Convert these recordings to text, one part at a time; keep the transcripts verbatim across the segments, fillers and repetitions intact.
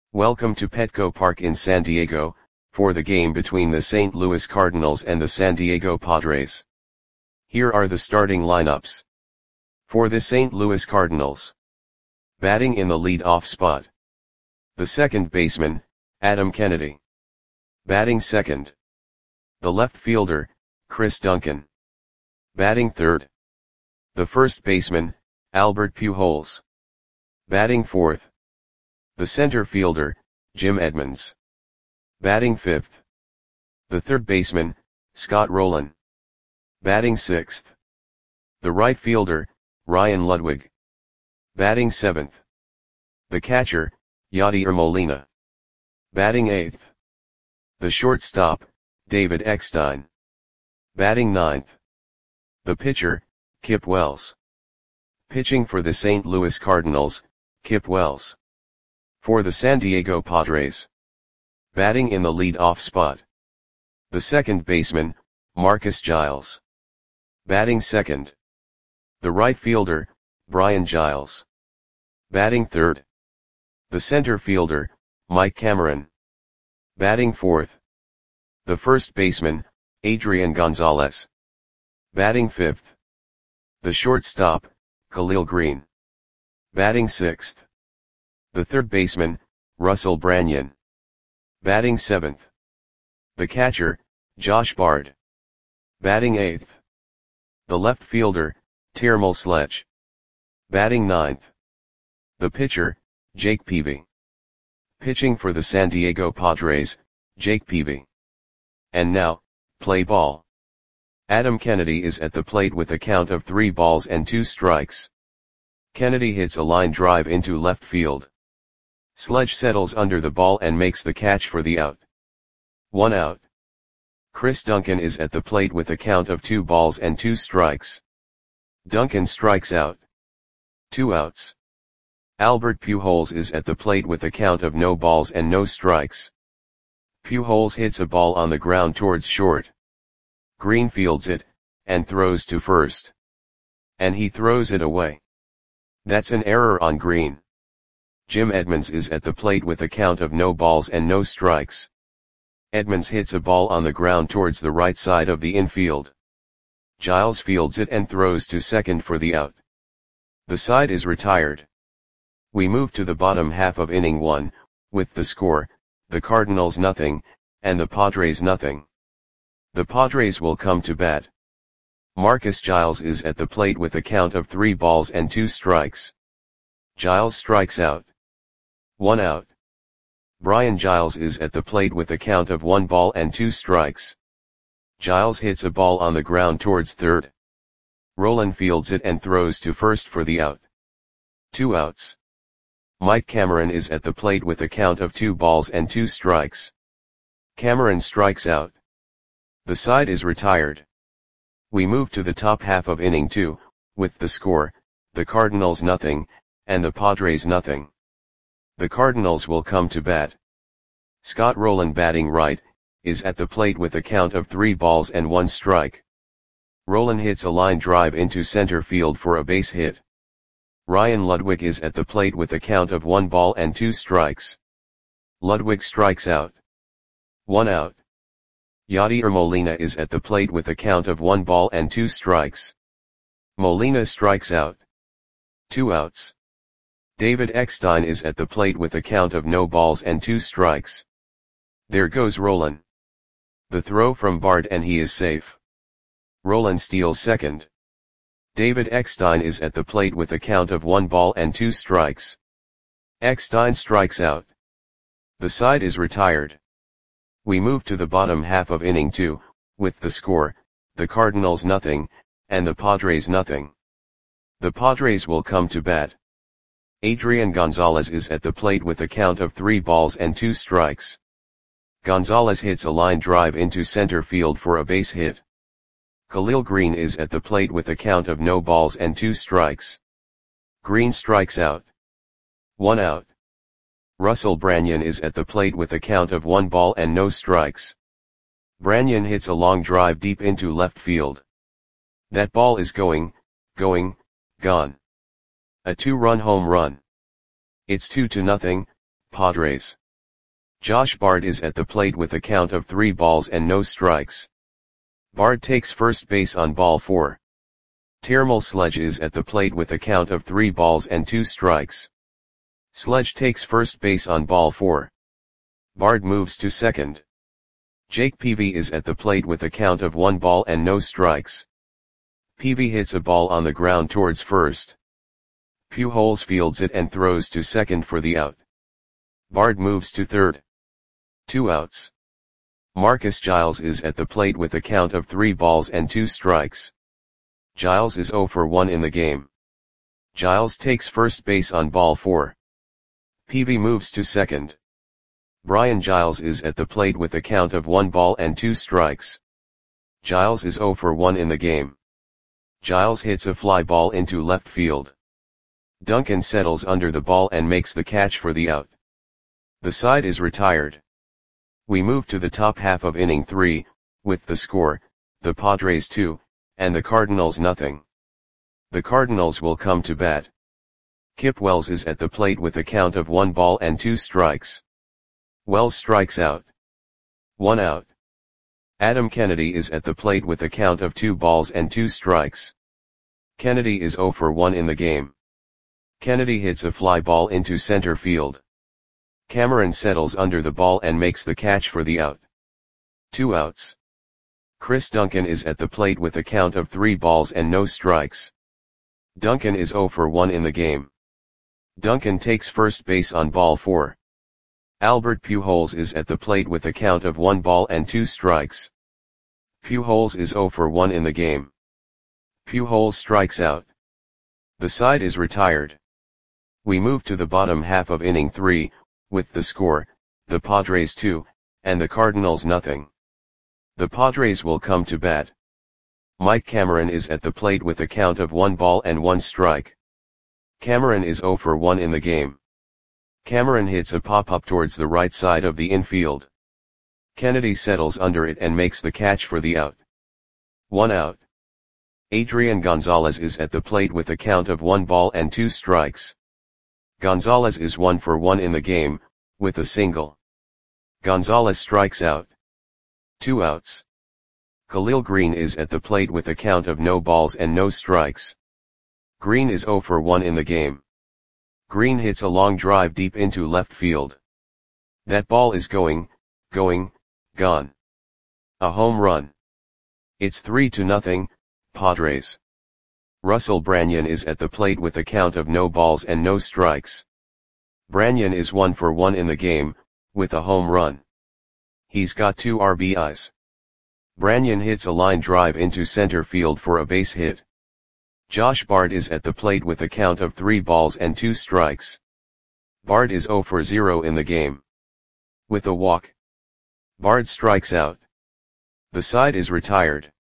Welcome to Petco Park in San Diego, for the game between the Saint Louis Cardinals and the San Diego Padres. Here are the starting lineups. For the Saint Louis Cardinals. Batting in the lead-off spot. The second baseman, Adam Kennedy. Batting second. The left fielder, Chris Duncan. Batting third. The first baseman, Albert Pujols. Batting fourth. The center fielder, Jim Edmonds. Batting fifth. The third baseman, Scott Rolen. Batting sixth. The right fielder, Ryan Ludwig. Batting seventh. The catcher, Yadier Molina. Batting eighth. The shortstop, David Eckstein. Batting ninth. The pitcher, Kip Wells. Pitching for the Saint Louis Cardinals, Kip Wells. For the San Diego Padres. Batting in the lead-off spot. The second baseman, Marcus Giles. Batting second. The right fielder, Brian Giles. Batting third. The center fielder, Mike Cameron. Batting fourth. The first baseman, Adrian Gonzalez. Batting fifth. The shortstop, Khalil Green. Batting sixth. The third baseman, Russell Branyan. Batting seventh. The catcher, Josh Bard. Batting eighth. The left fielder, Termel Sledge. Batting ninth. The pitcher, Jake Peavy. Pitching for the San Diego Padres, Jake Peavy. And now, play ball. Adam Kennedy is at the plate with a count of three balls and two strikes. Kennedy hits a line drive into left field. Sledge settles under the ball and makes the catch for the out. One out. Chris Duncan is at the plate with a count of two balls and two strikes. Duncan strikes out. Two outs. Albert Pujols is at the plate with a count of no balls and no strikes. Pujols hits a ball on the ground towards short. Green fields it, and throws to first. And he throws it away. That's an error on Green. Jim Edmonds is at the plate with a count of no balls and no strikes. Edmonds hits a ball on the ground towards the right side of the infield. Giles fields it and throws to second for the out. The side is retired. We move to the bottom half of inning one, with the score, the Cardinals nothing, and the Padres nothing. The Padres will come to bat. Marcus Giles is at the plate with a count of three balls and two strikes. Giles strikes out. One out. Brian Giles is at the plate with a count of one ball and two strikes. Giles hits a ball on the ground towards third. Rolen fields it and throws to first for the out. Two outs. Mike Cameron is at the plate with a count of two balls and two strikes. Cameron strikes out. The side is retired. We move to the top half of inning two, with the score, the Cardinals nothing, and the Padres nothing. The Cardinals will come to bat. Scott Rolen batting right, is at the plate with a count of three balls and one strike. Rolen hits a line drive into center field for a base hit. Ryan Ludwig is at the plate with a count of one ball and two strikes. Ludwig strikes out. One out. Yadier Molina is at the plate with a count of one ball and two strikes. Molina strikes out. Two outs. David Eckstein is at the plate with a count of no balls and two strikes. There goes Rolen. The throw from Bard and he is safe. Rolen steals second. David Eckstein is at the plate with a count of one ball and two strikes. Eckstein strikes out. The side is retired. We move to the bottom half of inning two, with the score, the Cardinals nothing, and the Padres nothing. The Padres will come to bat. Adrian Gonzalez is at the plate with a count of three balls and two strikes. Gonzalez hits a line drive into center field for a base hit. Khalil Green is at the plate with a count of no balls and two strikes. Green strikes out. One out. Russell Branyan is at the plate with a count of one ball and no strikes. Branyan hits a long drive deep into left field. That ball is going, going, gone. A two-run home run. It's two to nothing, Padres. Josh Bard is at the plate with a count of three balls and no strikes. Bard takes first base on ball four. Termal Sledge is at the plate with a count of three balls and two strikes. Sledge takes first base on ball four. Bard moves to second. Jake Peavy is at the plate with a count of one ball and no strikes. Peavy hits a ball on the ground towards first. Pujols fields it and throws to second for the out. Bard moves to third. Two outs. Marcus Giles is at the plate with a count of three balls and two strikes. Giles is zero for one in the game. Giles takes first base on ball four. Peavy moves to second. Brian Giles is at the plate with a count of one ball and two strikes. Giles is zero for one in the game. Giles hits a fly ball into left field. Duncan settles under the ball and makes the catch for the out. The side is retired. We move to the top half of inning three, with the score, the Padres two, and the Cardinals nothing. The Cardinals will come to bat. Kip Wells is at the plate with a count of one ball and two strikes. Wells strikes out. One out. Adam Kennedy is at the plate with a count of two balls and two strikes. Kennedy is zero for one in the game. Kennedy hits a fly ball into center field. Cameron settles under the ball and makes the catch for the out. Two outs. Chris Duncan is at the plate with a count of three balls and no strikes. Duncan is zero for one in the game. Duncan takes first base on ball four. Albert Pujols is at the plate with a count of one ball and two strikes. Pujols is zero for one in the game. Pujols strikes out. The side is retired. We move to the bottom half of inning three, with the score, the Padres two, and the Cardinals nothing. The Padres will come to bat. Mike Cameron is at the plate with a count of one ball and one strike. Cameron is zero for one in the game. Cameron hits a pop-up towards the right side of the infield. Kennedy settles under it and makes the catch for the out. One out. Adrian Gonzalez is at the plate with a count of one ball and two strikes. Gonzalez is one for one in the game, with a single. Gonzalez strikes out. Two outs. Khalil Green is at the plate with a count of no balls and no strikes. Green is zero for one in the game. Green hits a long drive deep into left field. That ball is going, going, gone. A home run. It's three to nothing, Padres. Russell Branyan is at the plate with a count of no balls and no strikes. Branyan is one for one in the game, with a home run. He's got two R B Is. Branyan hits a line drive into center field for a base hit. Josh Bard is at the plate with a count of three balls and two strikes. Bard is zero for zero in the game. With a walk. Bard strikes out. The side is retired.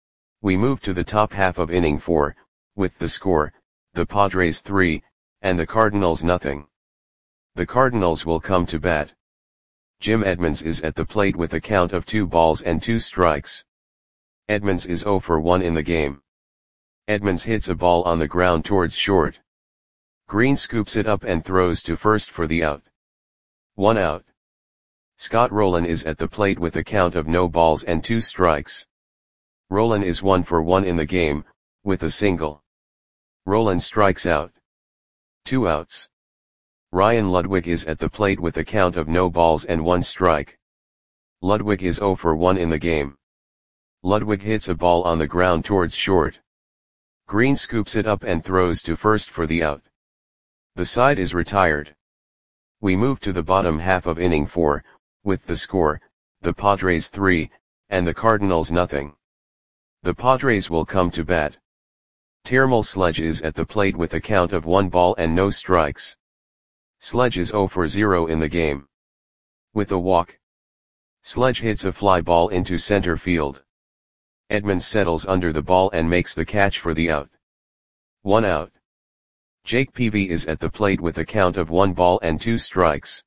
We move to the top half of inning four, with the score, the Padres three, and the Cardinals nothing. The Cardinals will come to bat. Jim Edmonds is at the plate with a count of two balls and two strikes. Edmonds is zero for one in the game. Edmonds hits a ball on the ground towards short. Green scoops it up and throws to first for the out. One out. Scott Rowland is at the plate with a count of no balls and two strikes. Rowland is one for one in the game, with a single. Rowland strikes out. Two outs. Ryan Ludwig is at the plate with a count of no balls and one strike. Ludwig is zero for one in the game. Ludwig hits a ball on the ground towards short. Green scoops it up and throws to first for the out. The side is retired. We move to the bottom half of inning four, with the score, the Padres three, and the Cardinals nothing. The Padres will come to bat. Termal Sledge is at the plate with a count of one ball and no strikes. Sledge is zero for zero in the game. With a walk. Sledge hits a fly ball into center field. Edmonds settles under the ball and makes the catch for the out. One out. Jake Peavy is at the plate with a count of one ball and two strikes.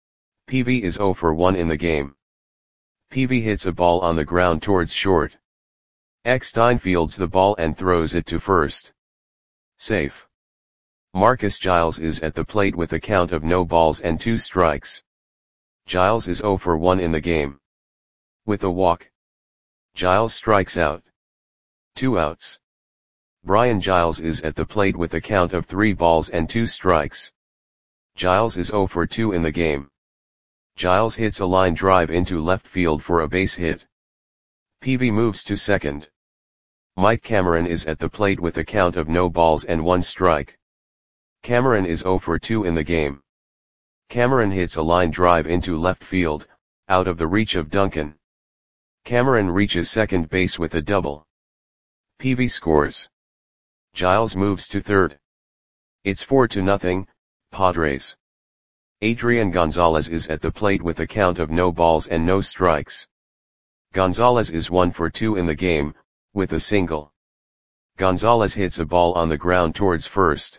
Peavy is zero for one in the game. Peavy hits a ball on the ground towards short. Eckstein fields the ball and throws it to first. Safe. Marcus Giles is at the plate with a count of no balls and two strikes. Giles is zero for one in the game. With a walk, Giles strikes out. Two outs. Brian Giles is at the plate with a count of three balls and two strikes. Giles is zero for two in the game. Giles hits a line drive into left field for a base hit. Peavy moves to second. Mike Cameron is at the plate with a count of no balls and one strike. Cameron is zero for two in the game. Cameron hits a line drive into left field, out of the reach of Duncan. Cameron reaches second base with a double. Peavy scores. Giles moves to third. It's four to nothing, Padres. Adrian Gonzalez is at the plate with a count of no balls and no strikes. Gonzalez is one for two in the game, with a single. Gonzalez hits a ball on the ground towards first.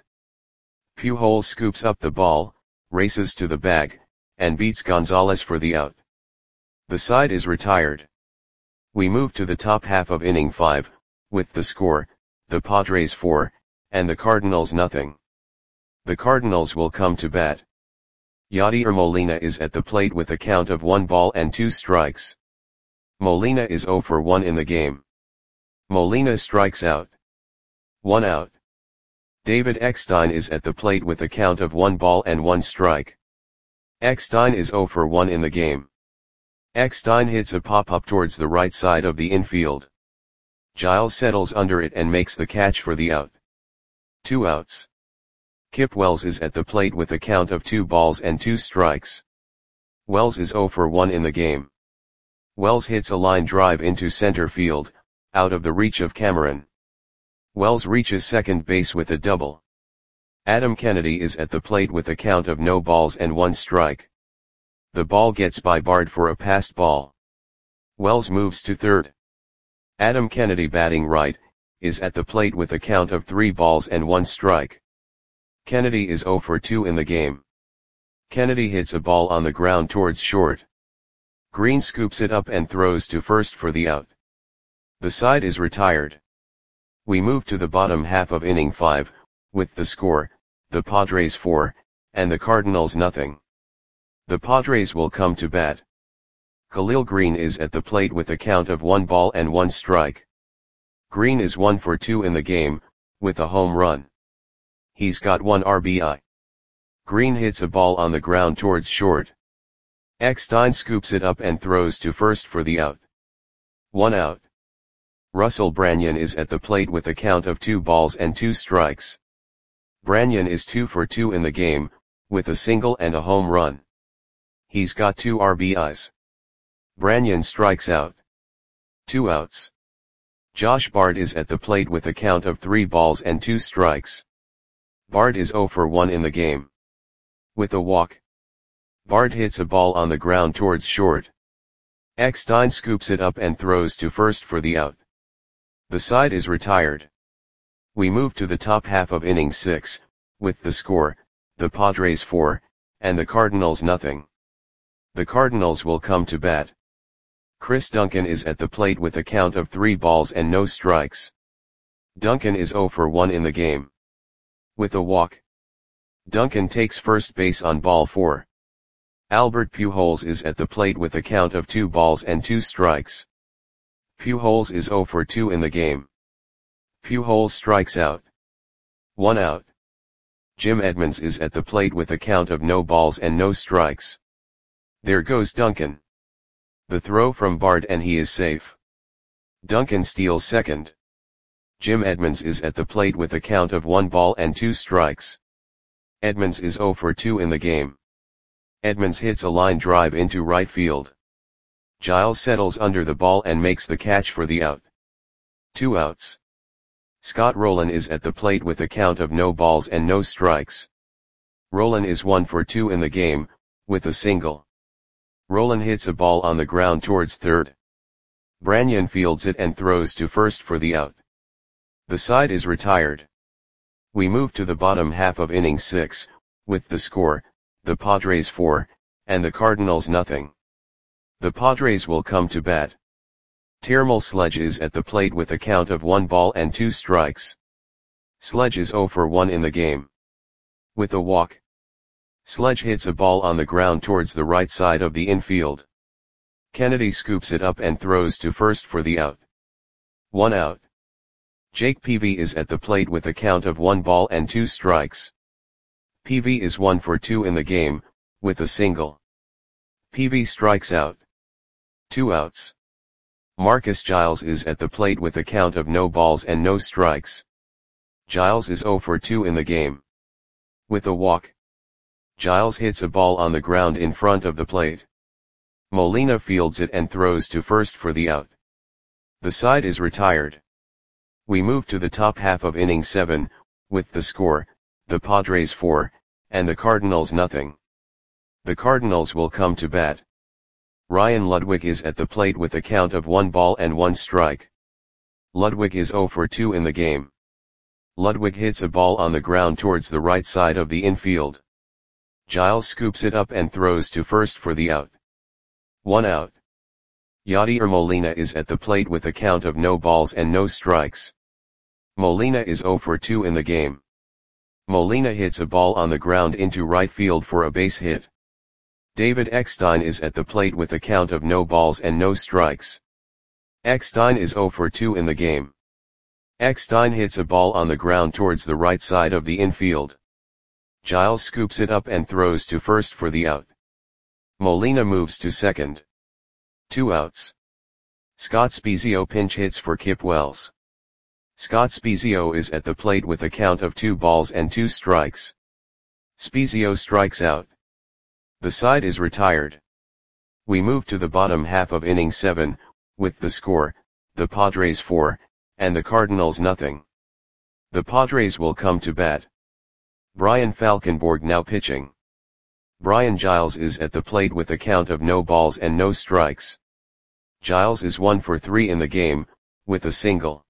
Pujols scoops up the ball, races to the bag, and beats Gonzalez for the out. The side is retired. We move to the top half of inning five, with the score, the Padres four, and the Cardinals nothing. The Cardinals will come to bat. Yadier Molina is at the plate with a count of one ball and two strikes. Molina is zero for one in the game. Molina strikes out. One out. David Eckstein is at the plate with a count of one ball and one strike. Eckstein is zero for one in the game. Eckstein hits a pop-up towards the right side of the infield. Giles settles under it and makes the catch for the out. Two outs. Kip Wells is at the plate with a count of two balls and two strikes. Wells is zero for one in the game. Wells hits a line drive into center field, out of the reach of Cameron. Wells reaches second base with a double. Adam Kennedy is at the plate with a count of no balls and one strike. The ball gets by Bard for a passed ball. Wells moves to third. Adam Kennedy, batting right, is at the plate with a count of three balls and one strike. Kennedy is zero for two in the game. Kennedy hits a ball on the ground towards short. Green scoops it up and throws to first for the out. The side is retired. We move to the bottom half of inning five, with the score, the Padres four, and the Cardinals nothing. The Padres will come to bat. Khalil Green is at the plate with a count of one ball and one strike. Green is one for two in the game, with a home run. He's got one R B I. Green hits a ball on the ground towards short. Eckstein scoops it up and throws to first for the out. One out. Russell Branyan is at the plate with a count of two balls and two strikes. Branyan is two for two in the game, with a single and a home run. He's got two R B Is. Branyan strikes out. Two outs. Josh Bard is at the plate with a count of three balls and two strikes. Bard is zero for one in the game. With a walk, Bard hits a ball on the ground towards short. Eckstein scoops it up and throws to first for the out. The side is retired. We move to the top half of inning six, with the score, the Padres four, and the Cardinals nothing. The Cardinals will come to bat. Chris Duncan is at the plate with a count of three balls and no strikes. Duncan is zero for one in the game. With a walk, Duncan takes first base on ball four. Albert Pujols is at the plate with a count of two balls and two strikes. Pujols is zero for two in the game. Pujols strikes out. One out. Jim Edmonds is at the plate with a count of no balls and no strikes. There goes Duncan. The throw from Bard and he is safe. Duncan steals second. Jim Edmonds is at the plate with a count of one ball and two strikes. Edmonds is zero for two in the game. Edmonds hits a line drive into right field. Giles settles under the ball and makes the catch for the out. Two outs. Scott Rowland is at the plate with a count of no balls and no strikes. Rowland is one for two in the game, with a single. Rowland hits a ball on the ground towards third. Branyan fields it and throws to first for the out. The side is retired. We move to the bottom half of inning six, with the score, the Padres four, and the Cardinals nothing. The Padres will come to bat. Termal Sledge is at the plate with a count of one ball and two strikes. Sledge is zero for one in the game. With a walk. Sledge hits a ball on the ground towards the right side of the infield. Kennedy scoops it up and throws to first for the out. One out. Jake Peavy is at the plate with a count of one ball and two strikes. Peavy is one for two in the game, with a single. Peavy strikes out. Two outs. Marcus Giles is at the plate with a count of no balls and no strikes. Giles is zero for two in the game. With a walk. Giles hits a ball on the ground in front of the plate. Molina fields it and throws to first for the out. The side is retired. We move to the top half of inning seven, with the score, the Padres four, and the Cardinals nothing. The Cardinals will come to bat. Ryan Ludwig is at the plate with a count of one ball and one strike. Ludwig is zero for two in the game. Ludwig hits a ball on the ground towards the right side of the infield. Giles scoops it up and throws to first for the out. One out. Yadier Molina is at the plate with a count of no balls and no strikes. Molina is zero for two in the game. Molina hits a ball on the ground into right field for a base hit. David Eckstein is at the plate with a count of no balls and no strikes. Eckstein is zero for two in the game. Eckstein hits a ball on the ground towards the right side of the infield. Giles scoops it up and throws to first for the out. Molina moves to second. Two outs. Scott Spiezio pinch hits for Kip Wells. Scott Spiezio is at the plate with a count of two balls and two strikes. Spiezio strikes out. The side is retired. We move to the bottom half of inning seven, with the score, the Padres four, and the Cardinals nothing. The Padres will come to bat. Brian Falkenborg now pitching. Brian Giles is at the plate with a count of no balls and no strikes. Giles is one for three in the game, with a single.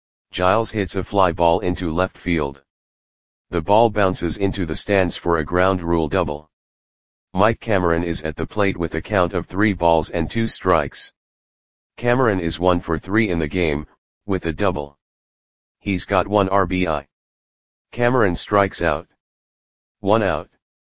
Giles hits a fly ball into left field. The ball bounces into the stands for a ground rule double. Mike Cameron is at the plate with a count of three balls and two strikes. Cameron is one for three in the game, with a double. He's got one R B I. Cameron strikes out. One out.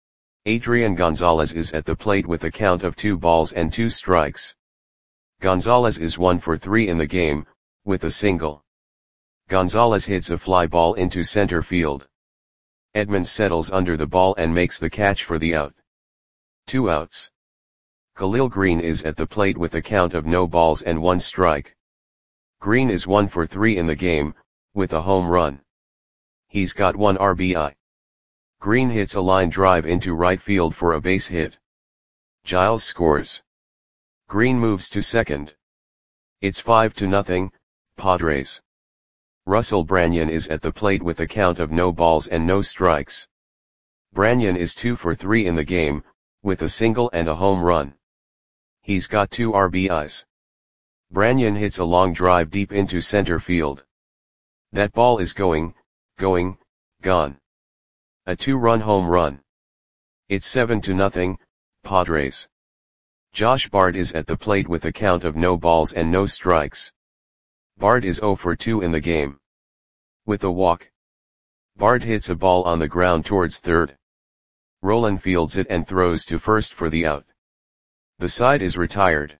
Adrian Gonzalez is at the plate with a count of two balls and two strikes. Gonzalez is one for three in the game, with a single. Gonzalez hits a fly ball into center field. Edmonds settles under the ball and makes the catch for the out. Two outs. Khalil Green is at the plate with a count of no balls and one strike. Green is one for three in the game, with a home run. He's got one R B I. Green hits a line drive into right field for a base hit. Giles scores. Green moves to second. It's five to nothing, Padres. Russell Branyan is at the plate with a count of no balls and no strikes. Branyan is two for three in the game, with a single and a home run. He's got two R B Is. Branyan hits a long drive deep into center field. That ball is going, going, gone. A two-run home run. It's seven to nothing, Padres. Josh Bard is at the plate with a count of no balls and no strikes. Bard is zero for two in the game. With a walk. Bard hits a ball on the ground towards third. Roland fields it and throws to first for the out. The side is retired.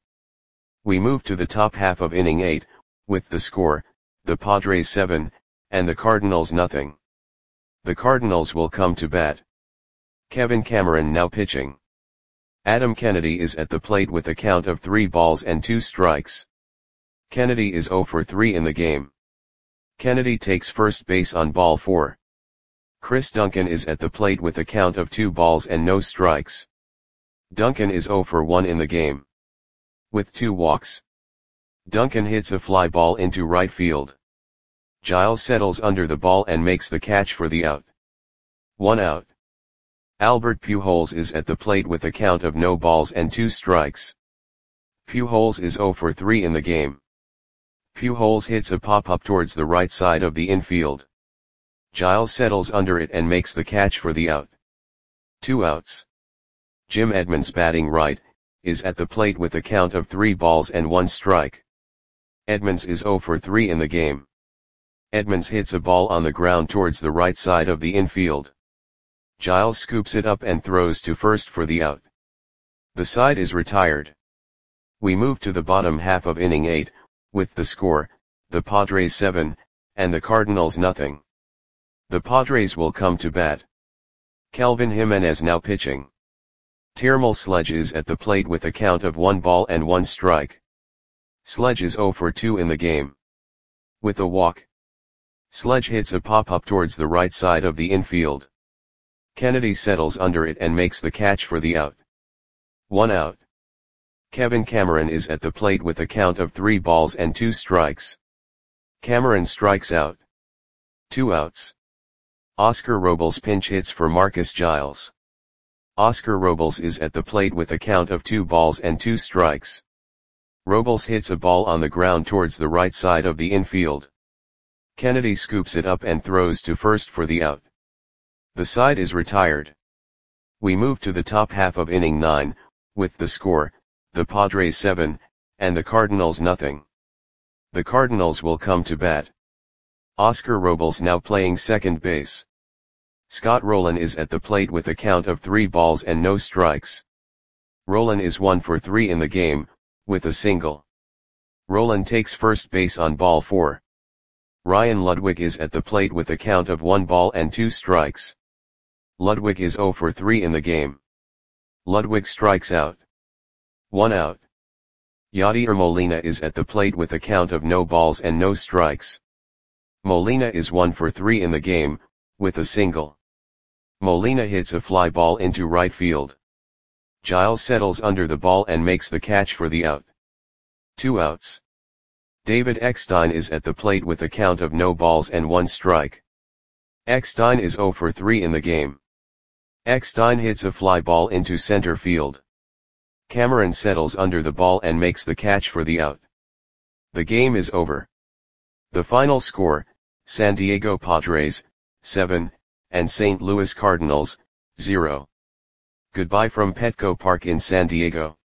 We move to the top half of inning eight, with the score, the Padres seven, and the Cardinals nothing. The Cardinals will come to bat. Kevin Cameron now pitching. Adam Kennedy is at the plate with a count of three balls and two strikes. Kennedy is zero for three in the game. Kennedy takes first base on ball four. Chris Duncan is at the plate with a count of two balls and no strikes. Duncan is zero for one in the game. With two walks. Duncan hits a fly ball into right field. Giles settles under the ball and makes the catch for the out. One out. Albert Pujols is at the plate with a count of no balls and two strikes. Pujols is zero for three in the game. Pujols hits a pop-up towards the right side of the infield. Giles settles under it and makes the catch for the out. Two outs. Jim Edmonds batting right, is at the plate with a count of three balls and one strike. Edmonds is zero for three in the game. Edmonds hits a ball on the ground towards the right side of the infield. Giles scoops it up and throws to first for the out. The side is retired. We move to the bottom half of inning eight, with the score, the Padres seven, and the Cardinals nothing. The Padres will come to bat. Kelvin Jimenez now pitching. Termal Sledge is at the plate with a count of one ball and one strike. Sledge is oh for two in the game. With a walk, Sledge hits a pop-up towards the right side of the infield. Kennedy settles under it and makes the catch for the out. One out. Kevin Cameron is at the plate with a count of three balls and two strikes. Cameron strikes out. Two outs. Oscar Robles pinch hits for Marcus Giles. Oscar Robles is at the plate with a count of two balls and two strikes. Robles hits a ball on the ground towards the right side of the infield. Kennedy scoops it up and throws to first for the out. The side is retired. We move to the top half of inning nine, with the score, the Padres seven, and the Cardinals nothing. The Cardinals will come to bat. Oscar Robles now playing second base. Scott Rowland is at the plate with a count of three balls and no strikes. Rowland is one for three in the game, with a single. Rowland takes first base on ball four. Ryan Ludwig is at the plate with a count of one ball and two strikes. Ludwig is oh for three in the game. Ludwig strikes out. One out. Yadier Molina is at the plate with a count of no balls and no strikes. Molina is one for three in the game, with a single. Molina hits a fly ball into right field. Giles settles under the ball and makes the catch for the out. Two outs. David Eckstein is at the plate with a count of no balls and one strike. Eckstein is oh for three in the game. Eckstein hits a fly ball into center field. Cameron settles under the ball and makes the catch for the out. The game is over. The final score, San Diego Padres, seven, and Saint Louis Cardinals, zero. Goodbye from Petco Park in San Diego.